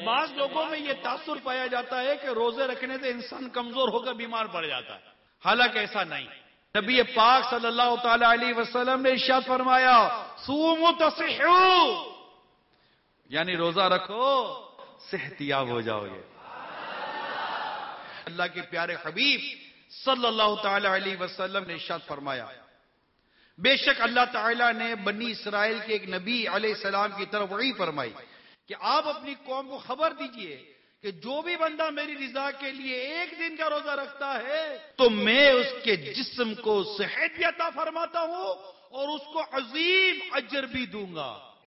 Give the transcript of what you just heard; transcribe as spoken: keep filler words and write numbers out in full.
बाज लोगों में यह तासुर पाया जाता है कि रोजे रखने से इंसान कमजोर होकर बीमार पड़ जाता है, हालांकि ऐसा नहीं। नबी पाक सल्लल्लाहु ताला अलैहि वसल्लम ने इरशाद फरमाया, सूमु तसिहू, यानी रोजा रखो सेहतियाब हो जाओगे। अल्लाह के प्यारे हबीब सल्लल्लाहु ताला अलैहि वसल्लम ने इरशाद फरमाया, बेशक अल्लाह ताला ने बनी इसराइल के एक नबी अलैहिस्सलाम की तरफ वही फरमाई कि आप अपनी कौम को खबर दीजिए कि जो भी बंदा मेरी रिजा के लिए एक दिन का रोजा रखता है तो मैं उसके जिस्म को सेहत भी अता फरमाता हूं और उसको अजीम अजर भी दूंगा।